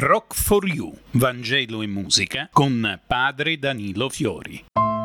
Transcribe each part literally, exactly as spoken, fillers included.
Rock for You, Vangelo e musica con padre Danilo Fiori.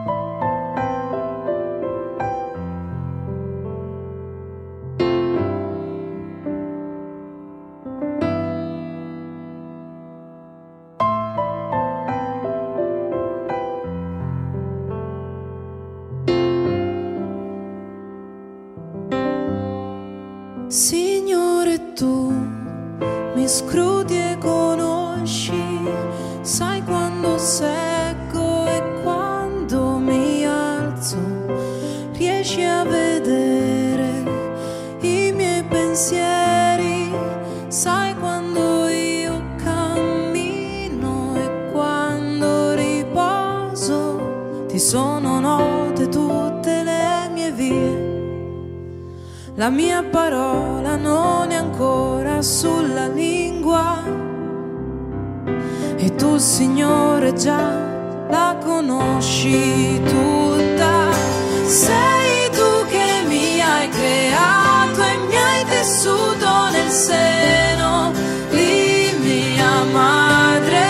Signore, tu mi scrudi e conosci, sai quando secco e quando mi alzo, riesci a vedere i miei pensieri, sai quando io cammino e quando riposo, ti sono note tutte le mie vie. La mia parola non è ancora sulla lingua e tu, Signore, già la conosci tutta. Sei tu che mi hai creato e mi hai tessuto nel seno di mia madre.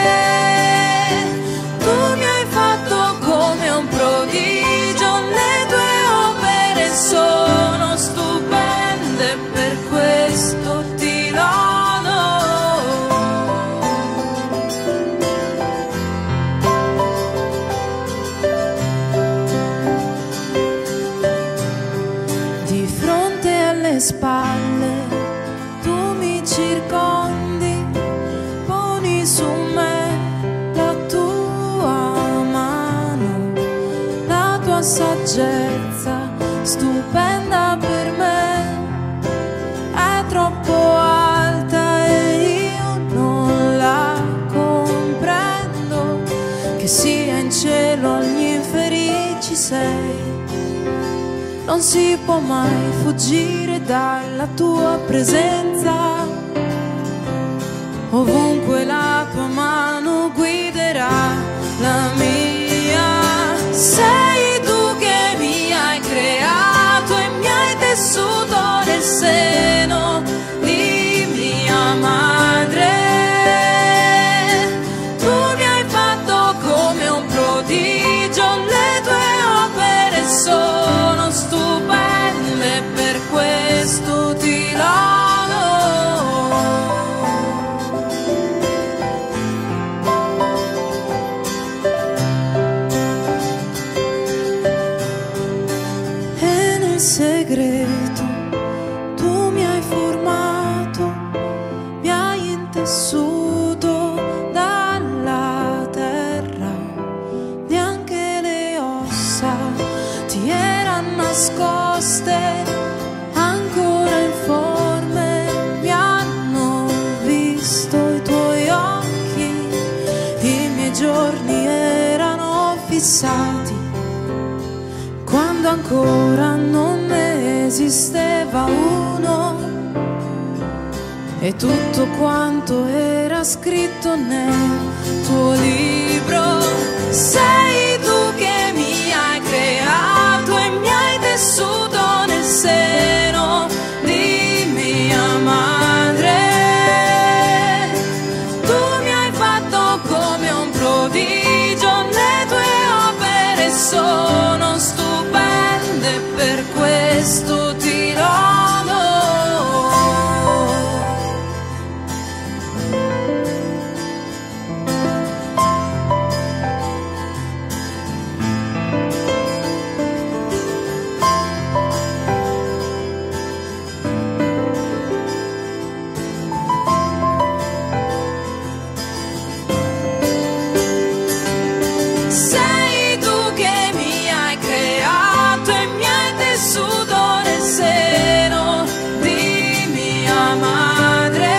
Tu mi hai fatto come un prodigio, le tue opere sono stupende, per questo ti lodo. Di fronte alle spalle tu mi circondi, poni su me la tua mano, la tua saggezza stupenda per me è troppo alta e io non la comprendo, che sia in cielo agli inferi ci sei, non si può mai fuggire dalla tua presenza, ovunque la tua mano guiderà la mia. Sei tu che mi hai creato e mi hai tessuto nel seno di mia madre. Tu mi hai fatto come un prodigio, le tue opere sono stupende, per questo ti lodo. E nel segreto tu mi hai formato, mi hai intessuto dalla terra, neanche le ossa ti erano nascoste, ancora informe mi hanno visto i tuoi occhi, i miei giorni erano fissati quando ancora non ne esisteva uno, e tutto quanto era scritto nel tuo libro. Sei tu che mi hai creato e mi hai tessuto nel seno di mia madre. Tu mi hai fatto come un prodigio, le tue opere sono stupende, per questo ti lodo. Sei tu che mi hai creato e mi hai tessuto nel seno di mia madre.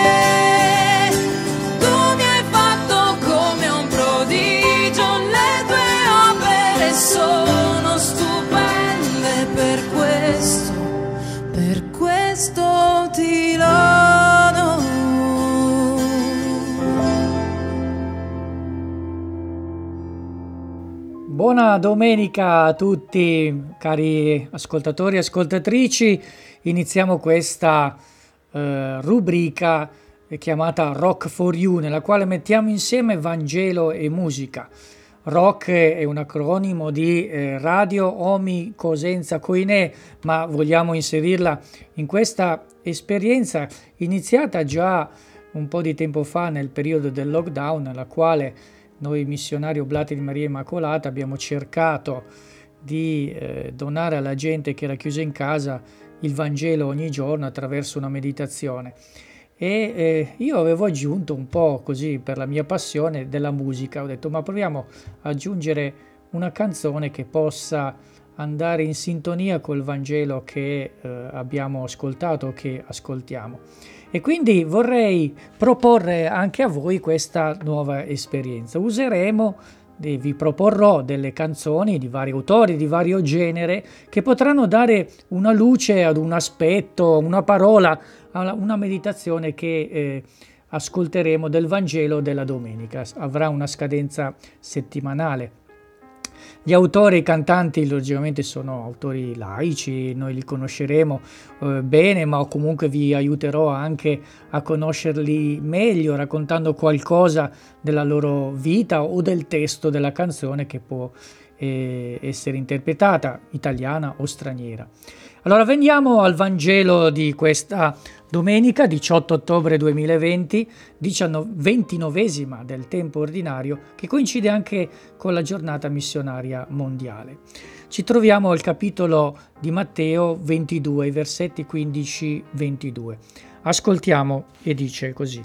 Tu mi hai fatto come un prodigio, le tue opere sono stupende, per questo, per questo ti lodo. Buona domenica a tutti, cari ascoltatori e ascoltatrici. Iniziamo questa eh, rubrica chiamata Rock for You, nella quale mettiamo insieme Vangelo e musica. Rock è un acronimo di eh, Radio Omi Cosenza Coinè, ma vogliamo inserirla in questa esperienza iniziata già un po' di tempo fa nel periodo del lockdown, nella quale noi missionari Oblati di Maria Immacolata abbiamo cercato di eh, donare alla gente che era chiusa in casa il Vangelo ogni giorno attraverso una meditazione. E eh, io avevo aggiunto un po' così per la mia passione della musica, ho detto ma proviamo ad aggiungere una canzone che possa andare in sintonia col Vangelo che eh, abbiamo ascoltato, che ascoltiamo. E quindi vorrei proporre anche a voi questa nuova esperienza. Useremo, vi proporrò delle canzoni di vari autori, di vario genere, che potranno dare una luce ad un aspetto, una parola, a una meditazione che eh, ascolteremo del Vangelo della domenica. Avrà una scadenza settimanale. Gli autori e i cantanti logicamente sono autori laici, noi li conosceremo eh, bene, ma comunque vi aiuterò anche a conoscerli meglio raccontando qualcosa della loro vita o del testo della canzone che può eh, essere interpretata, italiana o straniera. Allora veniamo al Vangelo di questa domenica diciotto ottobre duemilaventi, ventinovesima del tempo ordinario, che coincide anche con la giornata missionaria mondiale. Ci troviamo al capitolo di Matteo ventidue, i versetti quindici ventidue. Ascoltiamo e dice così: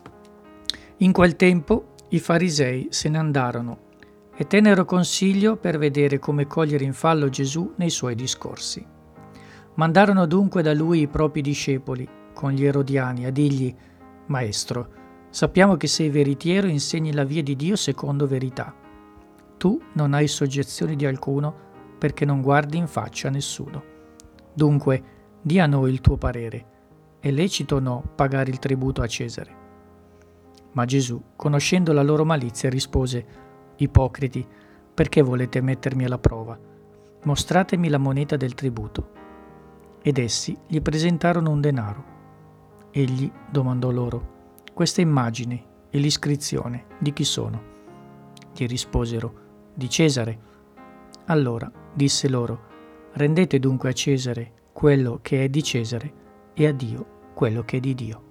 In quel tempo i farisei se ne andarono e tennero consiglio per vedere come cogliere in fallo Gesù nei suoi discorsi. Mandarono dunque da lui i propri discepoli con gli erodiani a dirgli: Maestro, sappiamo che sei veritiero e insegni la via di Dio secondo verità. Tu non hai soggezione di alcuno perché non guardi in faccia a nessuno. Dunque, di a noi il tuo parere. È lecito o no pagare il tributo a Cesare? Ma Gesù, conoscendo la loro malizia, rispose: Ipocriti, perché volete mettermi alla prova? Mostratemi la moneta del tributo. Ed essi gli presentarono un denaro. Egli domandò loro: questa immagine e l'iscrizione di chi sono? Gli risposero: di Cesare. Allora disse loro: rendete dunque a Cesare quello che è di Cesare e a Dio quello che è di Dio.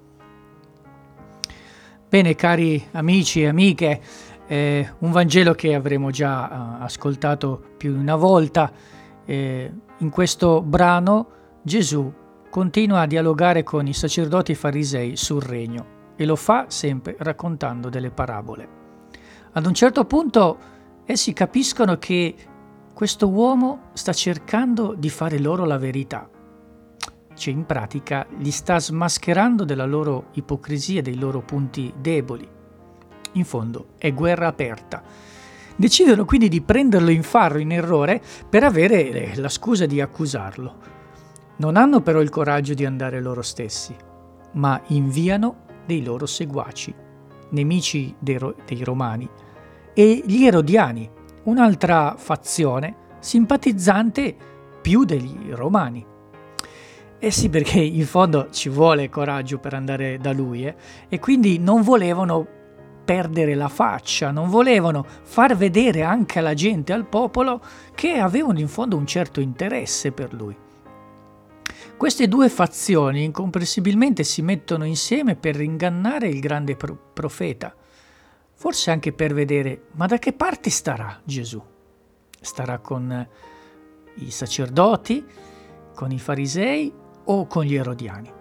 Bene, cari amici e amiche, eh, un Vangelo che avremo già eh, ascoltato più di una volta. Eh, in questo brano Gesù continua a dialogare con i sacerdoti farisei sul regno e lo fa sempre raccontando delle parabole. Ad un certo punto essi capiscono che questo uomo sta cercando di fare loro la verità, cioè in pratica li sta smascherando della loro ipocrisia, dei loro punti deboli. In fondo è guerra aperta. Decidono quindi di prenderlo in farro, in errore, per avere la scusa di accusarlo. Non hanno però il coraggio di andare loro stessi, ma inviano dei loro seguaci, nemici dei, Ro- dei Romani, e gli Erodiani, un'altra fazione simpatizzante più degli Romani. Eh sì, perché in fondo ci vuole coraggio per andare da lui, eh? E quindi non volevano perdere la faccia, non volevano far vedere anche alla gente, al popolo, che avevano in fondo un certo interesse per lui. Queste due fazioni incomprensibilmente si mettono insieme per ingannare il grande pro- profeta, forse anche per vedere ma da che parte starà Gesù? Starà con i sacerdoti, con i farisei o con gli erodiani?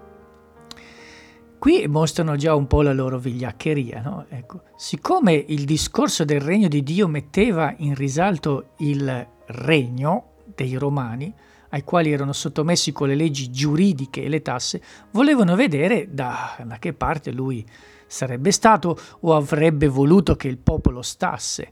Qui mostrano già un po' la loro vigliaccheria, no? Ecco, siccome il discorso del regno di Dio metteva in risalto il regno dei Romani, ai quali erano sottomessi con le leggi giuridiche e le tasse, volevano vedere da, da che parte lui sarebbe stato o avrebbe voluto che il popolo stasse.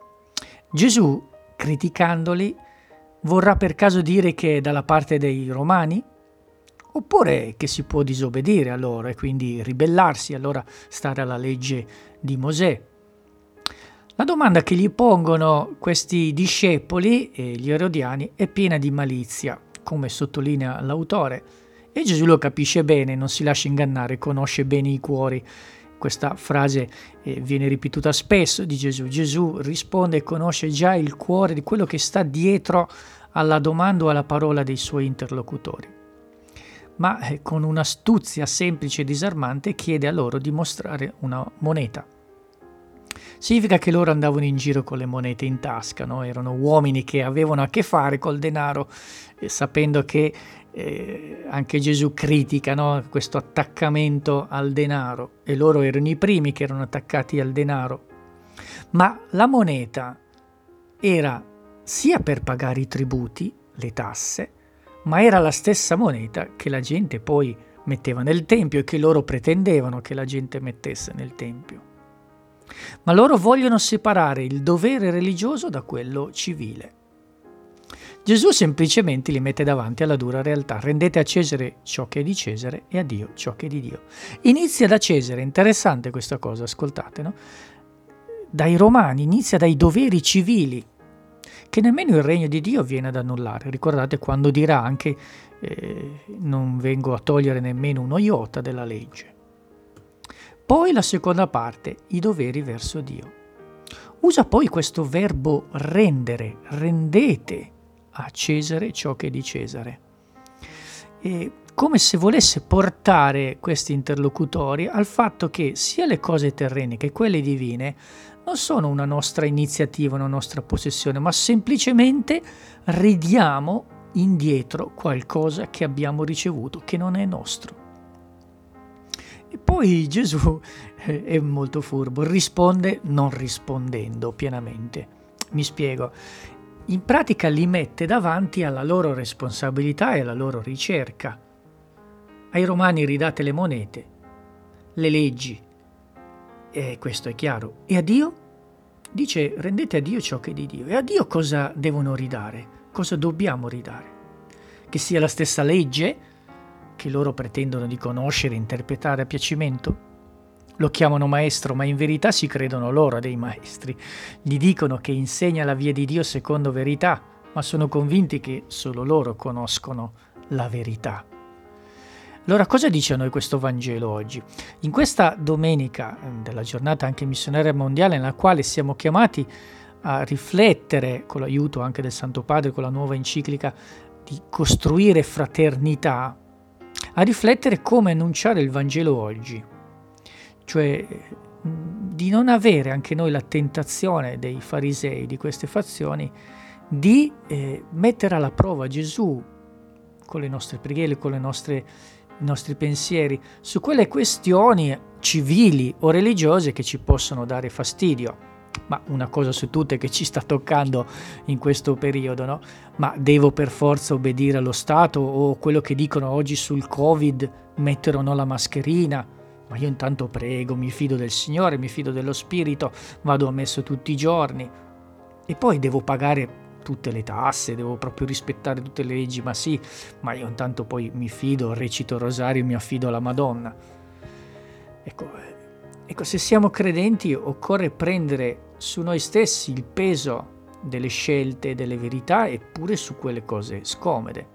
Gesù, criticandoli, vorrà per caso dire che è dalla parte dei Romani? Oppure che si può disobbedire a loro e quindi ribellarsi, allora stare alla legge di Mosè? La domanda che gli pongono questi discepoli e gli erodiani è piena di malizia, come sottolinea l'autore, E Gesù lo capisce bene, non si lascia ingannare, conosce bene i cuori. Questa frase eh, viene ripetuta spesso di Gesù. Gesù risponde e conosce già il cuore di quello che sta dietro alla domanda o alla parola dei suoi interlocutori. Ma eh, con un'astuzia semplice e disarmante chiede a loro di mostrare una moneta. Significa che loro andavano in giro con le monete in tasca, no? Erano uomini che avevano a che fare col denaro, eh, sapendo che eh, anche Gesù critica, no? Questo attaccamento al denaro, e loro erano i primi che erano attaccati al denaro. Ma la moneta era sia per pagare i tributi, le tasse, ma era la stessa moneta che la gente poi metteva nel tempio e che loro pretendevano che la gente mettesse nel tempio. Ma loro vogliono separare il dovere religioso da quello civile. Gesù semplicemente li mette davanti alla dura realtà: rendete a Cesare ciò che è di Cesare e a Dio ciò che è di Dio. Inizia da Cesare, interessante questa cosa, ascoltate, no? Dai Romani, inizia dai doveri civili, che nemmeno il regno di Dio viene ad annullare. Ricordate quando dirà anche eh, non vengo a togliere nemmeno uno iota della legge. Poi la seconda parte, i doveri verso Dio. Usa poi questo verbo rendere, rendete a Cesare ciò che è di Cesare. E come se volesse portare questi interlocutori al fatto che sia le cose terrene che quelle divine non sono una nostra iniziativa, una nostra possessione, ma semplicemente ridiamo indietro qualcosa che abbiamo ricevuto, che non è nostro. E poi Gesù è molto furbo, risponde non rispondendo pienamente. Mi spiego. In pratica li mette davanti alla loro responsabilità e alla loro ricerca. Ai Romani ridate le monete, le leggi, e questo è chiaro. E a Dio? Dice rendete a Dio ciò che è di Dio. E a Dio cosa devono ridare? Cosa dobbiamo ridare? Che sia la stessa legge che loro pretendono di conoscere e interpretare a piacimento? Lo chiamano maestro, ma in verità si credono loro dei maestri. Gli dicono che insegna la via di Dio secondo verità, ma sono convinti che solo loro conoscono la verità. Allora, cosa dice a noi questo Vangelo oggi? In questa domenica della giornata anche missionaria mondiale, nella quale siamo chiamati a riflettere, con l'aiuto anche del Santo Padre, con la nuova enciclica, di costruire fraternità, a riflettere come annunciare il Vangelo oggi, cioè di non avere anche noi la tentazione dei farisei, di queste fazioni, di eh, mettere alla prova Gesù con le nostre preghiere, con le nostre, i nostri pensieri, su quelle questioni civili o religiose che ci possono dare fastidio. Ma una cosa su tutte che ci sta toccando in questo periodo, no? Ma devo per forza obbedire allo Stato, o quello che dicono oggi sul Covid, mettere o no la mascherina? Ma io intanto prego, mi fido del Signore, mi fido dello Spirito, vado a messa tutti i giorni. E poi devo pagare tutte le tasse, devo proprio rispettare tutte le leggi, ma sì, ma io intanto poi mi fido, recito il rosario, mi affido alla Madonna. Ecco, ecco, se siamo credenti occorre prendere su noi stessi il peso delle scelte, delle verità, eppure su quelle cose scomode.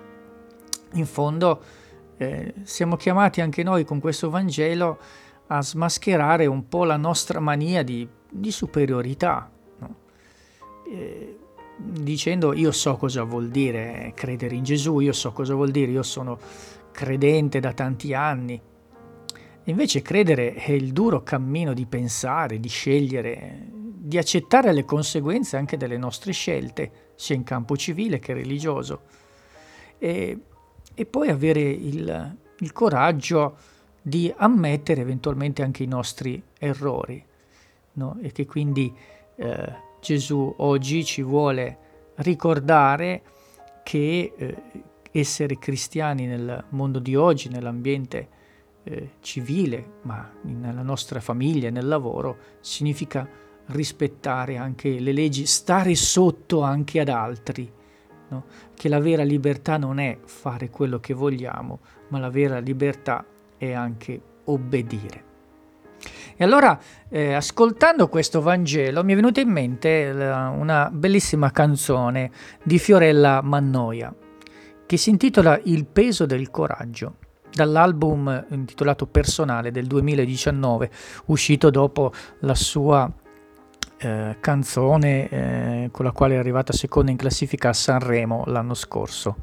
In fondo eh, siamo chiamati anche noi con questo Vangelo a smascherare un po' la nostra mania di, di superiorità, no? eh, dicendo io so cosa vuol dire credere in Gesù, io so cosa vuol dire, io sono credente da tanti anni. Invece credere è il duro cammino di pensare, di scegliere, di accettare le conseguenze anche delle nostre scelte, sia in campo civile che religioso. E, e poi avere il, il coraggio di ammettere eventualmente anche i nostri errori, no? E che quindi eh, Gesù oggi ci vuole ricordare che eh, essere cristiani nel mondo di oggi, nell'ambiente Eh, civile, ma nella nostra famiglia e nel lavoro, significa rispettare anche le leggi, stare sotto anche ad altri, no? Che la vera libertà non è fare quello che vogliamo, ma la vera libertà è anche obbedire. E allora, eh, ascoltando questo Vangelo, mi è venuta in mente la, una bellissima canzone di Fiorella Mannoia, che si intitola Il peso del coraggio, dall'album intitolato Personale del duemiladiciannove, uscito dopo la sua eh, canzone eh, con la quale è arrivata seconda in classifica a Sanremo l'anno scorso.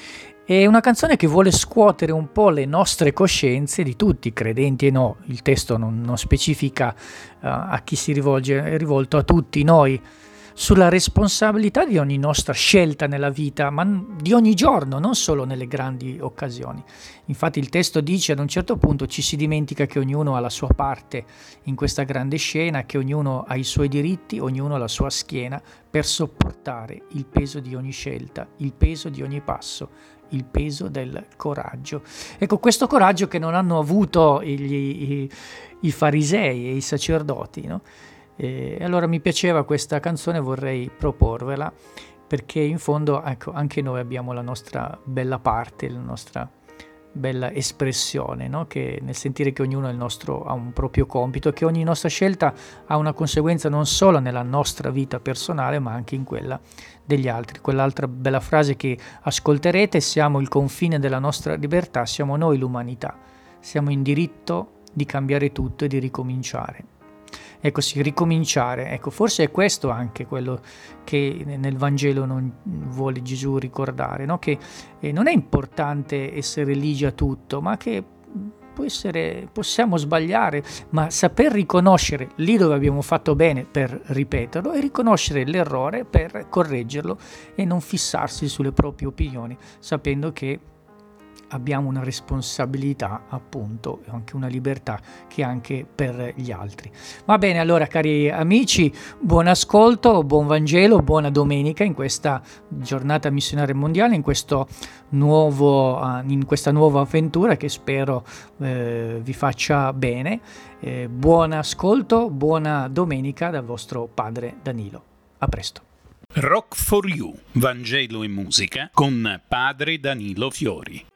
È una canzone che vuole scuotere un po' le nostre coscienze, di tutti, credenti e no. Il testo non, non specifica uh, a chi si rivolge, è rivolto a tutti noi, sulla responsabilità di ogni nostra scelta nella vita, ma di ogni giorno, non solo nelle grandi occasioni. Infatti il testo dice, ad un certo punto ci si dimentica che ognuno ha la sua parte in questa grande scena, che ognuno ha i suoi diritti, ognuno ha la sua schiena per sopportare il peso di ogni scelta, il peso di ogni passo, il peso del coraggio. Ecco, questo coraggio che non hanno avuto gli, i, i farisei e i sacerdoti, no? E allora mi piaceva questa canzone, vorrei proporvela, perché in fondo, ecco, anche noi abbiamo la nostra bella parte, la nostra bella espressione, no? Che nel sentire che ognuno ha, il nostro, ha un proprio compito, che ogni nostra scelta ha una conseguenza non solo nella nostra vita personale ma anche in quella degli altri. Quell'altra bella frase che ascolterete: siamo il confine della nostra libertà, siamo noi l'umanità, siamo in diritto di cambiare tutto e di ricominciare. Ecco sì, ricominciare, ecco, forse è questo anche quello che nel Vangelo non vuole Gesù ricordare, no? Che eh, non è importante essere ligi a tutto, ma che può essere, possiamo sbagliare, ma saper riconoscere lì dove abbiamo fatto bene per ripeterlo e riconoscere l'errore per correggerlo e non fissarsi sulle proprie opinioni, sapendo che abbiamo una responsabilità, appunto, e anche una libertà che anche per gli altri. Va bene, allora cari amici, buon ascolto, buon Vangelo, buona domenica in questa giornata missionaria mondiale, in questo nuovo, in questa nuova avventura che spero eh, vi faccia bene. Eh, buon ascolto, buona domenica dal vostro padre Danilo. A presto. Rock for You, Vangelo e musica con padre Danilo Fiori.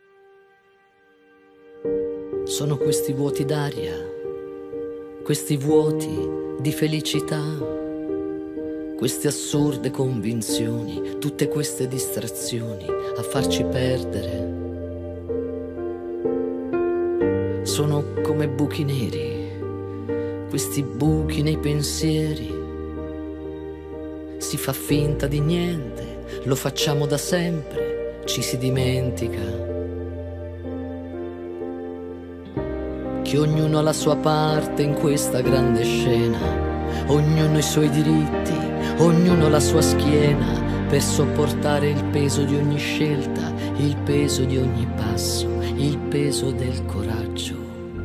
Sono questi vuoti d'aria, questi vuoti di felicità, queste assurde convinzioni, tutte queste distrazioni a farci perdere. Sono come buchi neri, questi buchi nei pensieri. Si fa finta di niente, lo facciamo da sempre, ci si dimentica che ognuno ha la sua parte in questa grande scena, ognuno i suoi diritti, ognuno la sua schiena per sopportare il peso di ogni scelta, il peso di ogni passo, il peso del coraggio.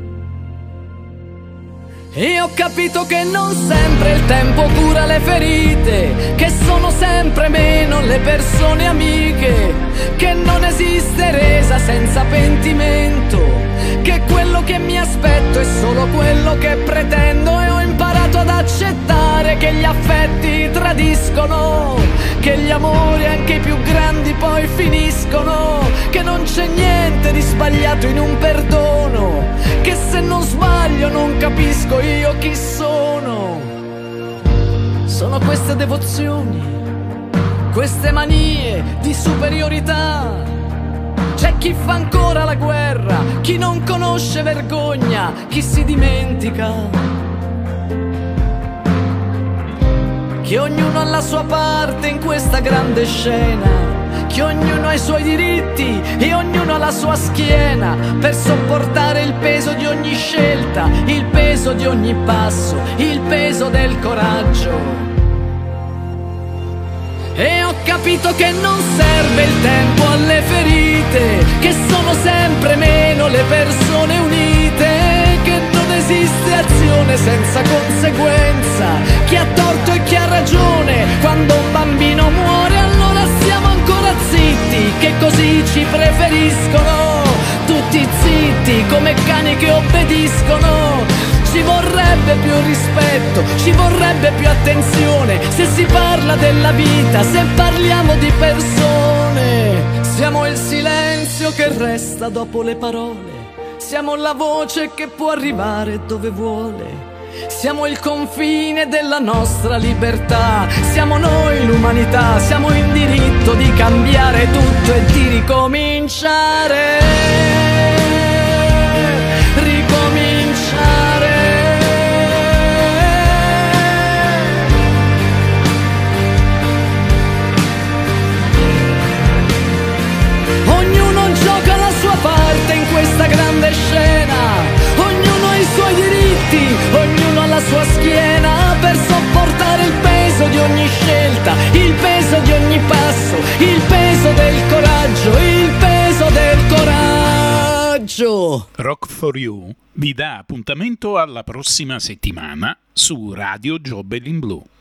E ho capito che non sempre il tempo cura le ferite, che sono sempre meno le persone amiche, che non esiste resa senza pentimento, che quello che mi aspetto è solo quello che pretendo. E ho imparato ad accettare che gli affetti tradiscono, che gli amori anche i più grandi poi finiscono, che non c'è niente di sbagliato in un perdono, che se non sbaglio non capisco io chi sono. Sono queste devozioni, queste manie di superiorità. C'è chi fa ancora la guerra, chi non conosce vergogna, chi si dimentica che ognuno ha la sua parte in questa grande scena, che ognuno ha i suoi diritti e ognuno ha la sua schiena per sopportare il peso di ogni scelta, il peso di ogni passo, il peso del coraggio. E ho capito che non serve il tempo alle ferite, che sono sempre meno le persone unite, che non esiste azione senza conseguenza, chi ha torto e chi ha ragione. Quando un bambino muore allora siamo ancora zitti, che così ci preferiscono, tutti zitti come cani che obbediscono. Ci vorrebbe più rispetto, ci vorrebbe più attenzione, se si parla della vita, se parliamo di persone. Siamo il silenzio che resta dopo le parole, siamo la voce che può arrivare dove vuole, Siamo il confine della nostra libertà, siamo noi l'umanità, siamo in diritto di cambiare tutto e di ricominciare, ricominciare. Ognuno gioca la sua parte in questa grande scena, ognuno ha i suoi diritti, ognuno ha la sua schiena per sopportare il peso di ogni scelta, il peso di ogni passo, il peso del coraggio, il peso del coraggio. Rock for You vi dà appuntamento alla prossima settimana su Radio Jobbelin Blu.